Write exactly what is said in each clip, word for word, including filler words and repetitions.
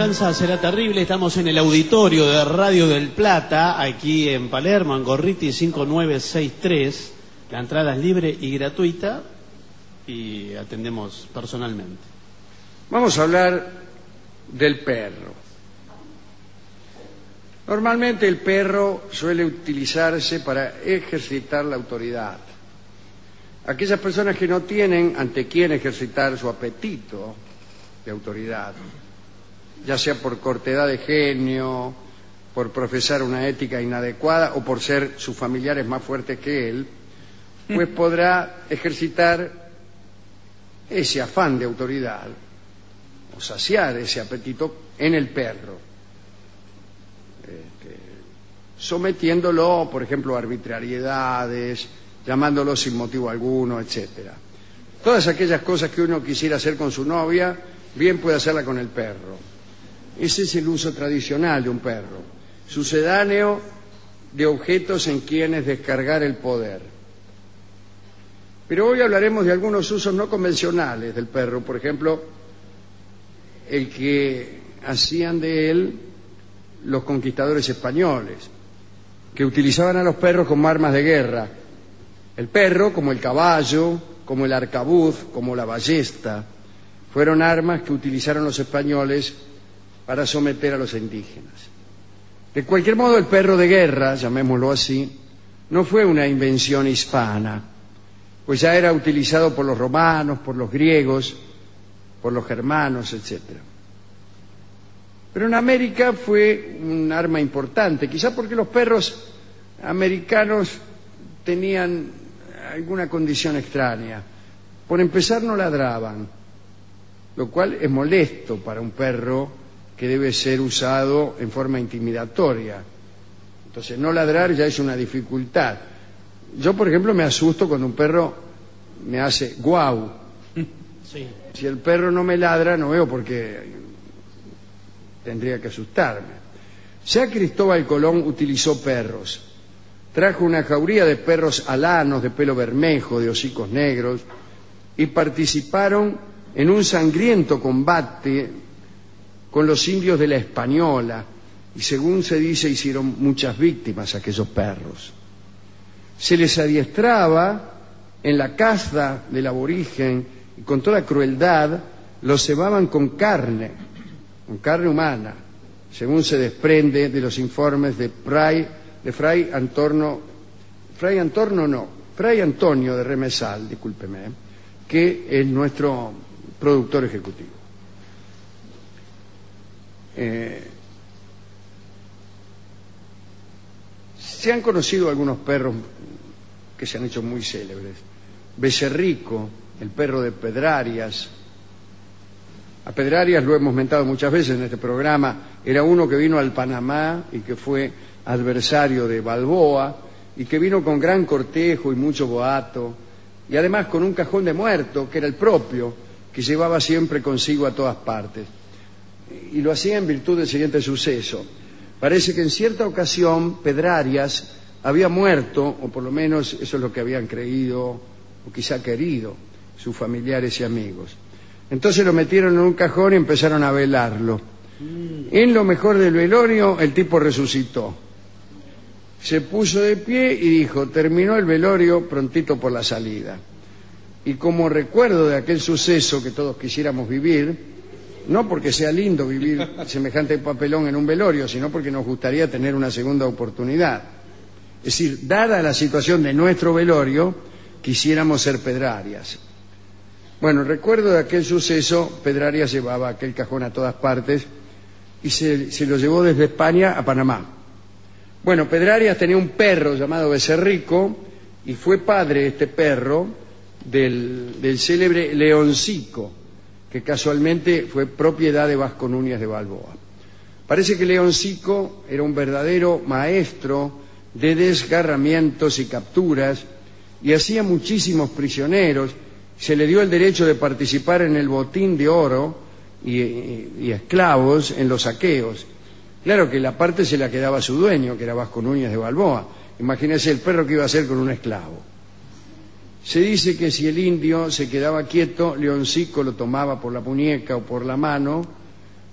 venganza será terrible. Estamos en el auditorio de Radio del Plata, aquí en Palermo, en Gorriti cinco nueve seis tres. La entrada es libre y gratuita y atendemos personalmente. Vamos a hablar del perro. Normalmente el perro suele utilizarse para ejercitar la autoridad. Aquellas personas que no tienen ante quién ejercitar su apetito de autoridad, ya sea por cortedad de genio, por profesar una ética inadecuada o por ser sus familiares más fuertes que él, pues podrá ejercitar ese afán de autoridad o saciar ese apetito en el perro, este, sometiéndolo, por ejemplo, a arbitrariedades, llamándolo sin motivo alguno, etcétera. Todas aquellas cosas que uno quisiera hacer con su novia, bien puede hacerla con el perro. Ese es el uso tradicional de un perro, sucedáneo de objetos en quienes descargar el poder. Pero hoy hablaremos de algunos usos no convencionales del perro, por ejemplo, el que hacían de él los conquistadores españoles, que utilizaban a los perros como armas de guerra. El perro, como el caballo, como el arcabuz, como la ballesta, fueron armas que utilizaron los españoles para someter a los indígenas. De cualquier modo, el perro de guerra, llamémoslo así, no fue una invención hispana, pues ya era utilizado por los romanos, por los griegos, por los germanos, etcétera. Pero en América fue un arma importante, quizá porque los perros americanos tenían alguna condición extraña. Por empezar, no ladraban, lo cual es molesto para un perro que debe ser usado en forma intimidatoria. Entonces, no ladrar ya es una dificultad. Yo, por ejemplo, me asusto cuando un perro me hace guau. Sí. Si el perro no me ladra, no veo por qué tendría que asustarme. Ya Cristóbal Colón utilizó perros. Trajo una jauría de perros alanos, de pelo bermejo, de hocicos negros, y participaron en un sangriento combate con los indios de la Española, y según se dice, hicieron muchas víctimas a aquellos perros. Se les adiestraba en la caza del aborigen, y con toda crueldad los cebaban con carne, con carne humana, según se desprende de los informes de Fray, de Fray Antonio, Fray Antonio no, Fray Antonio de Remesal, discúlpeme, que es nuestro productor ejecutivo. Eh, se han conocido algunos perros que se han hecho muy célebres. Becerrico, el perro de Pedrarias. A Pedrarias lo hemos mentado muchas veces en este programa. Era uno que vino al Panamá y que fue adversario de Balboa y que vino con gran cortejo y mucho boato, y además con un cajón de muerto que era el propio, que llevaba siempre consigo a todas partes. Y lo hacía en virtud del siguiente suceso. Parece que en cierta ocasión Pedrarias había muerto, o por lo menos eso es lo que habían creído o quizá querido sus familiares y amigos. Entonces lo metieron en un cajón y empezaron a velarlo. En lo mejor del velorio el tipo resucitó. Se puso de pie y dijo: terminó el velorio, prontito por la salida. Y como recuerdo de aquel suceso que todos quisiéramos vivir, no porque sea lindo vivir semejante papelón en un velorio, sino porque nos gustaría tener una segunda oportunidad. Es decir, dada la situación de nuestro velorio, quisiéramos ser Pedrarias. Bueno, recuerdo de aquel suceso, Pedrarias llevaba aquel cajón a todas partes y se, se lo llevó desde España a Panamá. Bueno, Pedrarias tenía un perro llamado Becerrico y fue padre este perro del, del célebre Leoncico, que casualmente fue propiedad de Vasco Núñez de Balboa. Parece que Leoncico era un verdadero maestro de desgarramientos y capturas y hacía muchísimos prisioneros. Se le dio el derecho de participar en el botín de oro y, y, y esclavos en los saqueos. Claro que la parte se la quedaba a su dueño, que era Vasco Núñez de Balboa. Imagínese el perro que iba a hacer con un esclavo. Se dice que si el indio se quedaba quieto, Leoncico lo tomaba por la muñeca o por la mano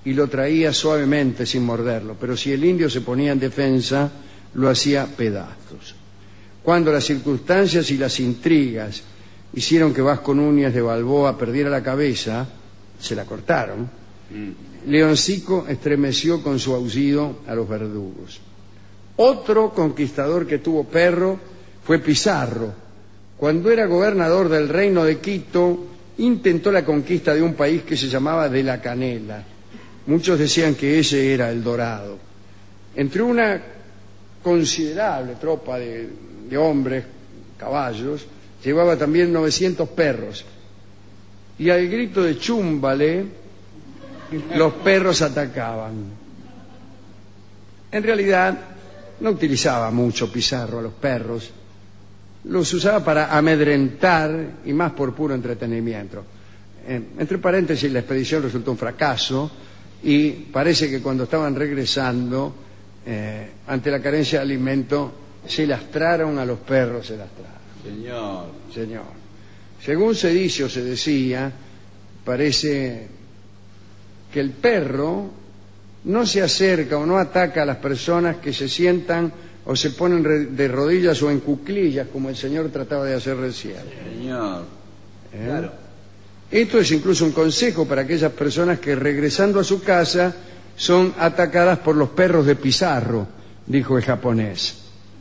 y lo traía suavemente sin morderlo, pero si el indio se ponía en defensa, lo hacía pedazos. Cuando las circunstancias y las intrigas hicieron que Vasco Núñez de Balboa perdiera la cabeza, se la cortaron, mm. Leoncico estremeció con su aullido a los verdugos. Otro conquistador que tuvo perro fue Pizarro. Cuando era gobernador del reino de Quito, intentó la conquista de un país que se llamaba de la Canela. Muchos decían que ese era el Dorado. Entre una considerable tropa de, de hombres, caballos, llevaba también novecientos perros. Y al grito de chúmbale, los perros atacaban. En realidad, no utilizaba mucho Pizarro a los perros. Los usaba para amedrentar y más por puro entretenimiento. Eh, entre paréntesis, la expedición resultó un fracaso y parece que cuando estaban regresando, eh, ante la carencia de alimento, se lastraron a los perros, se lastraron. Señor. Señor. Según se dice o se decía, parece que el perro no se acerca o no ataca a las personas que se sientan o se ponen de rodillas o en cuclillas, como el señor trataba de hacer recién. Señor. ¿Eh? Claro. Esto es incluso un consejo para aquellas personas que regresando a su casa son atacadas por los perros de Pizarro, dijo el japonés.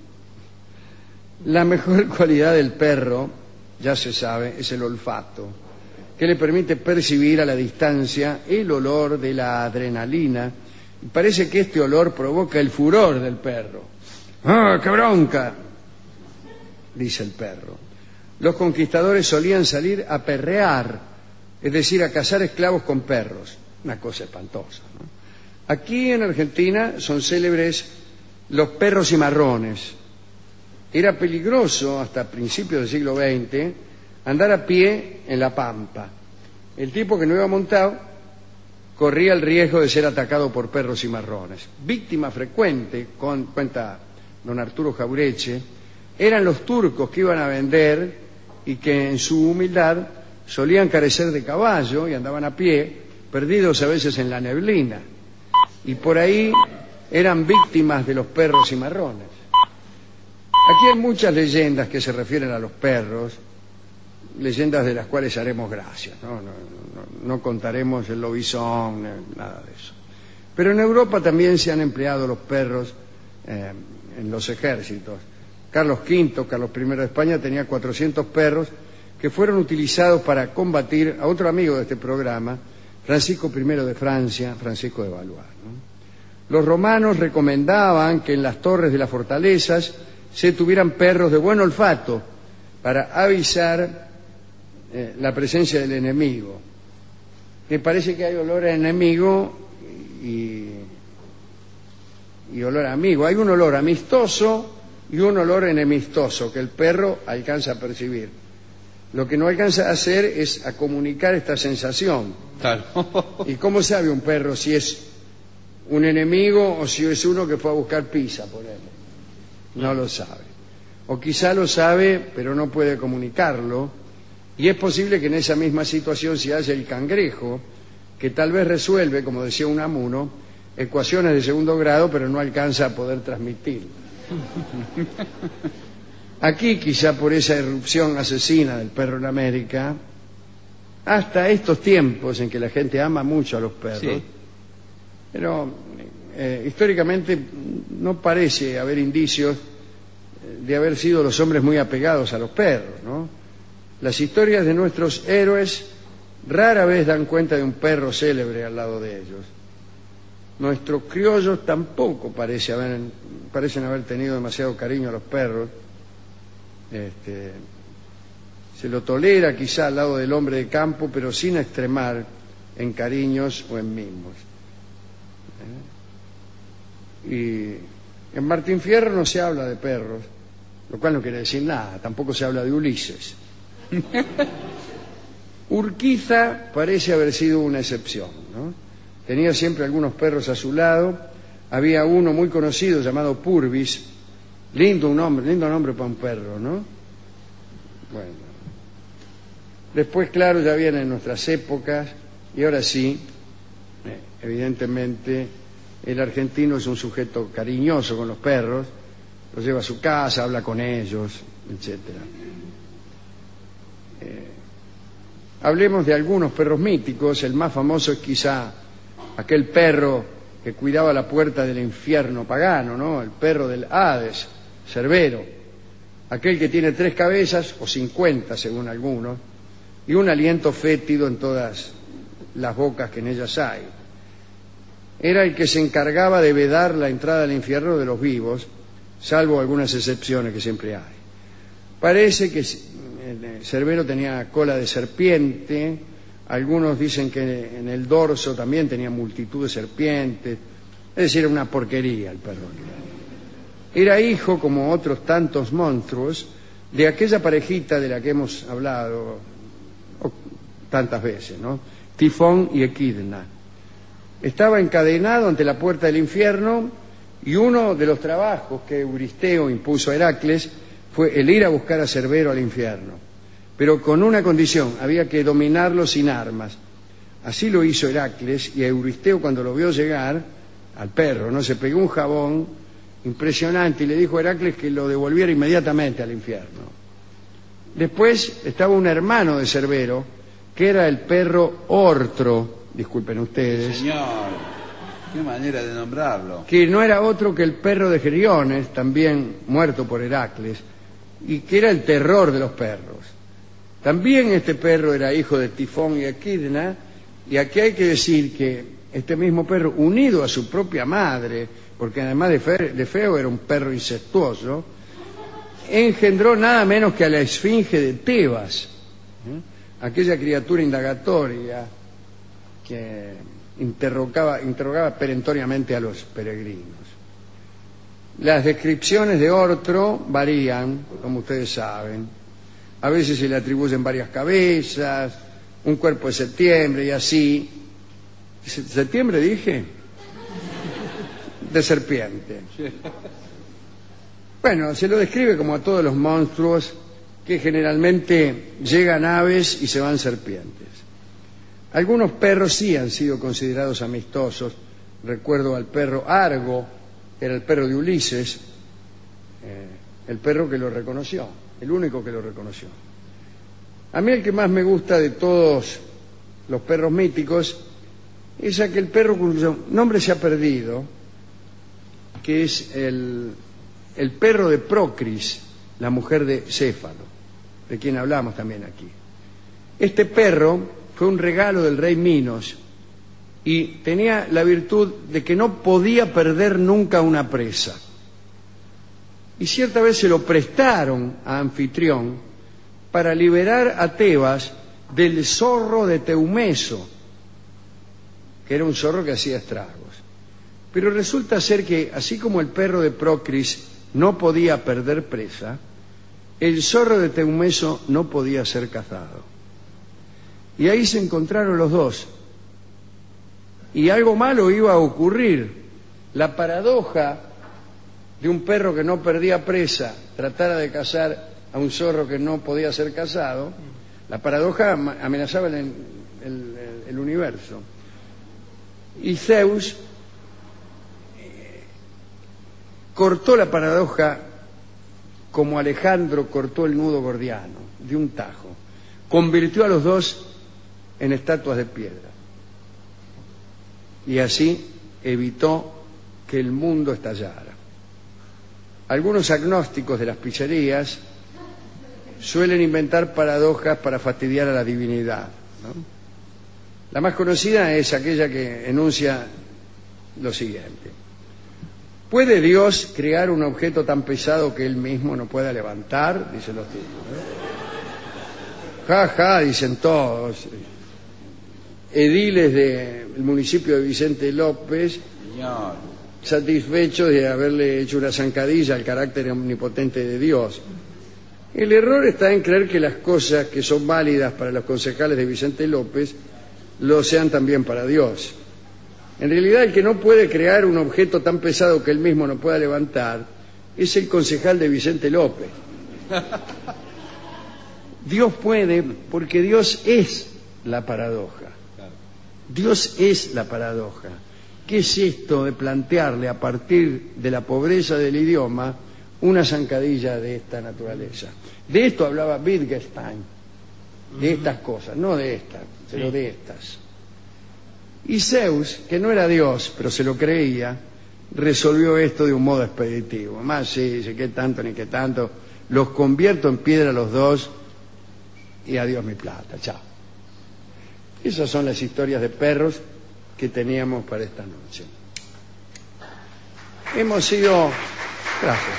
La mejor cualidad del perro, ya se sabe, es el olfato, que le permite percibir a la distancia el olor de la adrenalina. Y parece que este olor provoca el furor del perro. ¡Ah, qué bronca!, dice el perro. Los conquistadores solían salir a perrear, es decir, a cazar esclavos con perros. Una cosa espantosa, ¿no? Aquí en Argentina son célebres los perros cimarrones. Era peligroso hasta principios del siglo veinte andar a pie en la pampa. El tipo que no iba montado corría el riesgo de ser atacado por perros cimarrones. Víctima frecuente, con, cuenta don Arturo Jaureche, eran los turcos que iban a vender y que en su humildad solían carecer de caballo y andaban a pie, perdidos a veces en la neblina. Y por ahí eran víctimas de los perros cimarrones. Aquí hay muchas leyendas que se refieren a los perros, leyendas de las cuales haremos gracias, ¿no? No, no, no contaremos el lobizón, nada de eso. Pero en Europa también se han empleado los perros eh, en los ejércitos. Carlos quinto, Carlos primero de España, tenía cuatrocientos perros que fueron utilizados para combatir a otro amigo de este programa, Francisco primero de Francia, Francisco de Valois, ¿no? Los romanos recomendaban que en las torres de las fortalezas se tuvieran perros de buen olfato para avisar eh, la presencia del enemigo. Me parece que hay olor a enemigo y, y olor a amigo. Hay un olor amistoso y un olor enemistoso que el perro alcanza a percibir. Lo que no alcanza a hacer es a comunicar esta sensación. Claro. ¿Y cómo sabe un perro si es un enemigo o si es uno que fue a buscar pizza, por él? No lo sabe. O quizá lo sabe, pero no puede comunicarlo. Y es posible que en esa misma situación se halla el cangrejo, que tal vez resuelve, como decía Unamuno, ecuaciones de segundo grado, pero no alcanza a poder transmitir. Aquí, quizá por esa irrupción asesina del perro en América, hasta estos tiempos en que la gente ama mucho a los perros, sí. Pero eh, históricamente no parece haber indicios de haber sido los hombres muy apegados a los perros, ¿no? Las historias de nuestros héroes rara vez dan cuenta de un perro célebre al lado de ellos. Nuestros criollos tampoco parece haber, parecen haber tenido demasiado cariño a los perros. Este, se lo tolera quizá al lado del hombre de campo, pero sin extremar en cariños o en mimos. ¿Eh? Y en Martín Fierro no se habla de perros, lo cual no quiere decir nada, tampoco se habla de Ulises. Urquiza parece haber sido una excepción, ¿no? Tenía siempre algunos perros a su lado. Había uno muy conocido llamado Purvis. Lindo un nombre, lindo nombre para un perro, ¿no? Bueno. Después, claro, ya vienen nuestras épocas y ahora sí, eh, evidentemente el argentino es un sujeto cariñoso con los perros, los lleva a su casa, habla con ellos, etcétera. Eh, hablemos de algunos perros míticos. El más famoso es quizá aquel perro que cuidaba la puerta del infierno pagano, ¿no? El perro del Hades, Cerbero, aquel que tiene tres cabezas, o cincuenta según algunos, y un aliento fétido en todas las bocas que en ellas hay. Era el que se encargaba de vedar la entrada al infierno de los vivos, salvo algunas excepciones que siempre hay. Parece que Cerbero tenía cola de serpiente, algunos dicen que en el dorso también tenía multitud de serpientes, es decir, una porquería el perro. Era hijo, como otros tantos monstruos, de aquella parejita de la que hemos hablado tantas veces, ¿no? Tifón y Equidna. Estaba encadenado ante la puerta del infierno, y uno de los trabajos que Euristeo impuso a Heracles fue el ir a buscar a Cerbero al infierno, pero con una condición: había que dominarlo sin armas. Así lo hizo Heracles, y Euristeo, cuando lo vio llegar al perro, no se pegó un jabón impresionante y le dijo a Heracles que lo devolviera inmediatamente al infierno. Después estaba un hermano de Cerbero, que era el perro Ortro, disculpen ustedes. Señor, qué manera de nombrarlo. Que no era otro que el perro de Geriones, también muerto por Heracles, y que era el terror de los perros. También este perro era hijo de Tifón y Equidna, y aquí hay que decir que este mismo perro, unido a su propia madre, porque además de feo, de feo era un perro incestuoso, engendró nada menos que a la esfinge de Tebas, ¿eh? Aquella criatura indagatoria que interrogaba, interrogaba perentoriamente a los peregrinos. Las descripciones de Ortro varían, como ustedes saben. A veces se le atribuyen varias cabezas, un cuerpo de septiembre y así. ¿Septiembre dije? De serpiente. Bueno, se lo describe como a todos los monstruos que generalmente llegan aves y se van serpientes. Algunos perros sí han sido considerados amistosos. Recuerdo al perro Argo, era el perro de Ulises, eh, el perro que lo reconoció, el único que lo reconoció. A mí el que más me gusta de todos los perros míticos es aquel perro cuyo nombre se ha perdido, que es el, el perro de Procris, la mujer de Céfalo, de quien hablamos también aquí. Este perro fue un regalo del rey Minos y tenía la virtud de que no podía perder nunca una presa. Y cierta vez se lo prestaron a Anfitrión para liberar a Tebas del zorro de Teumeso, que era un zorro que hacía estragos. Pero resulta ser que, así como el perro de Procris no podía perder presa, el zorro de Teumeso no podía ser cazado. Y ahí se encontraron los dos. Y algo malo iba a ocurrir. La paradoja de un perro que no perdía presa tratara de cazar a un zorro que no podía ser cazado, la paradoja amenazaba el, el, el, el universo. Y Zeus eh, cortó la paradoja como Alejandro cortó el nudo gordiano, de un tajo. Convirtió a los dos en estatuas de piedra. Y así evitó que el mundo estallara. Algunos agnósticos de las pizzerías suelen inventar paradojas para fastidiar a la divinidad, ¿no? La más conocida es aquella que enuncia lo siguiente: ¿puede Dios crear un objeto tan pesado que él mismo no pueda levantar? Dicen los tipos, ¿no? Ja, ja, dicen todos. Ediles del municipio de Vicente López, Señor, satisfechos de haberle hecho una zancadilla al carácter omnipotente de Dios. El error está en creer que las cosas que son válidas para los concejales de Vicente López lo sean también para Dios. En realidad, el que no puede crear un objeto tan pesado que él mismo no pueda levantar es el concejal de Vicente López. Dios puede porque Dios es la paradoja. Dios es la paradoja. ¿Qué es esto de plantearle a partir de la pobreza del idioma una zancadilla de esta naturaleza? De esto hablaba Wittgenstein, de estas cosas, no de estas, pero sí. de estas. Y Zeus, que no era Dios, pero se lo creía, resolvió esto de un modo expeditivo. Más sí, dice, qué tanto ni qué tanto, los convierto en piedra los dos y adiós mi plata, chao. Esas son las historias de perros que teníamos para esta noche. Hemos sido... Gracias.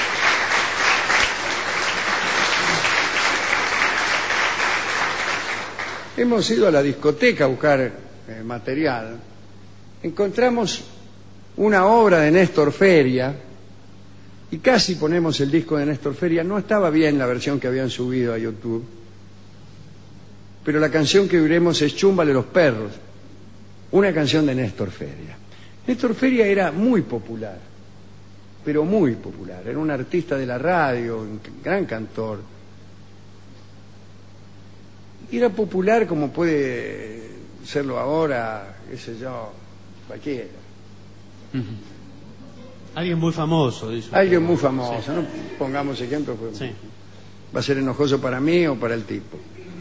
Hemos ido a la discoteca a buscar eh, material. Encontramos una obra de Néstor Feria y casi ponemos el disco de Néstor Feria. No estaba bien la versión que habían subido a YouTube, pero la canción que oiremos es Chúmbale los perros, una canción de Néstor Feria. Néstor Feria era muy popular, pero muy popular. Era un artista de la radio, un gran cantor. Y era popular como puede serlo ahora, qué sé yo, cualquiera. Uh-huh. Alguien muy famoso. Dice Alguien muy famoso, sí. No pongamos ejemplos, pues sí. Va a ser enojoso para mí o para el tipo.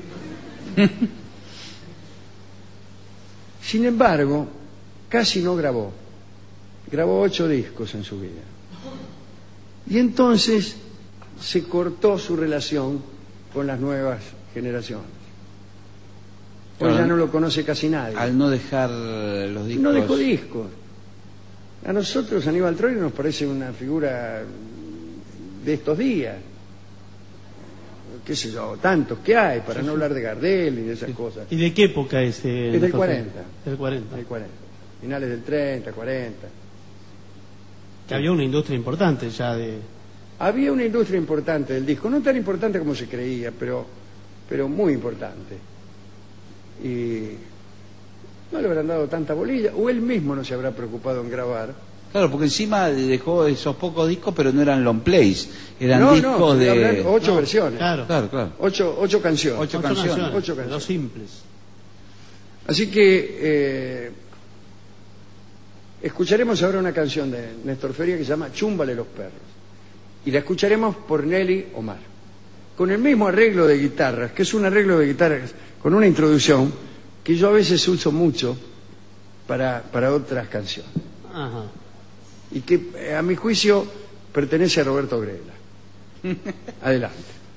Sin embargo, casi no grabó. Grabó ocho discos en su vida. Y entonces se cortó su relación con las nuevas generaciones. Hoy claro, ya no lo conoce casi nadie. Al no dejar los discos. No dejó discos. A nosotros Aníbal Troilo nos parece una figura de estos días. Qué sé yo, tantos que hay, para sí, no sí. hablar de Gardel y de esas sí. cosas. ¿Y de qué época es? Eh, es del cuarenta. Del cuarenta. Del cuarenta. Finales del treinta, cuarenta. Que había una industria importante ya de... Había una industria importante del disco, no tan importante como se creía, pero, pero muy importante. Y no le habrán dado tanta bolilla, o él mismo no se habrá preocupado en grabar. Claro, porque encima dejó esos pocos discos, pero no eran long plays, eran no, discos no, de... ocho no, versiones. Claro, claro, claro. Ocho, ocho canciones. Ocho, ocho canciones. canciones. Ocho canciones. Los simples. Así que eh, escucharemos ahora una canción de Néstor Feria que se llama Chúmbale los perros. Y la escucharemos por Nelly Omar. Con el mismo arreglo de guitarras, que es un arreglo de guitarras con una introducción que yo a veces uso mucho para, para otras canciones. Ajá. Y que a mi juicio pertenece a Roberto Grela. Adelante.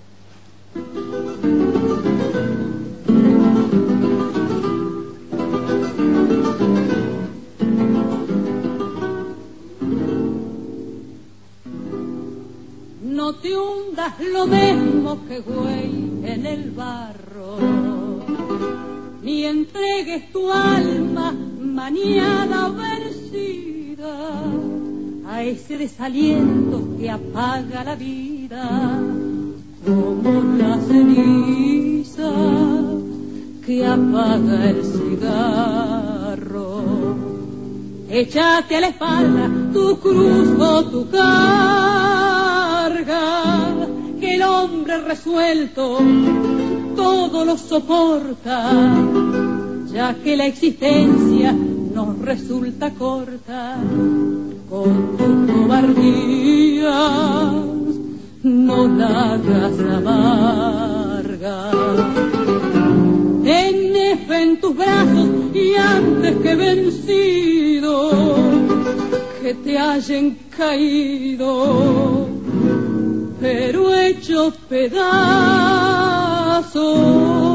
No te hundas lo mismo que güey en el barro, ni entregues tu alma maniada o vencida a ese desaliento que apaga la vida, como la ceniza que apaga el cigarro. Échate a la espalda tu cruz o tu carga, que el hombre resuelto todo lo soporta, ya que la existencia nos resulta corta. Con tus cobardías no la hagas amarga. Ten fe en tus brazos y antes que vencido que te hayan caído, pero hecho pedazos.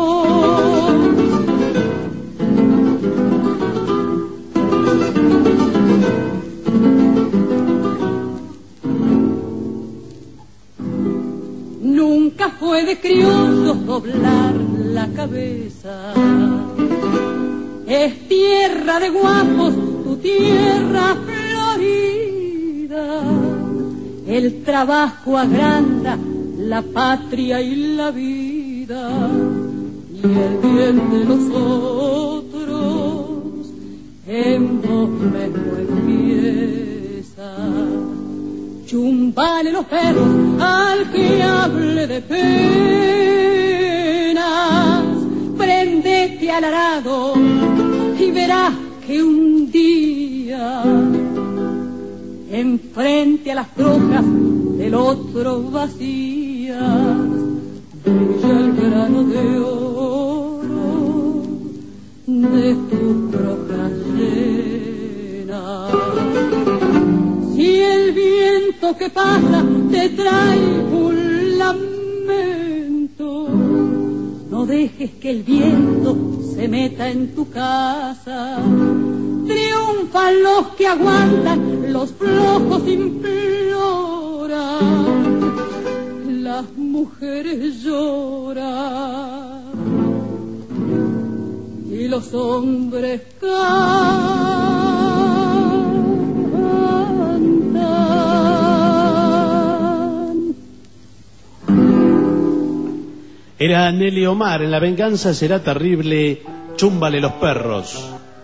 Nunca fue de criollos doblar la cabeza. Es tierra de guapos, tu tierra florida. El trabajo agranda la patria y la vida, y el bien de los otros en vos mismo empieza. Chúmbale los perros al que hable de penas, prendete al arado verás que un día, enfrente a las brujas del otro vacías, brilla el grano de oro de tu roja llena. Si el viento que pasa te trae un lamento, no dejes que el viento se meta en tu casa. Triunfan los que aguantan, los flojos imploran, las mujeres lloran y los hombres cantan. Era Nelly Omar, en La venganza será terrible, chúmbale los perros.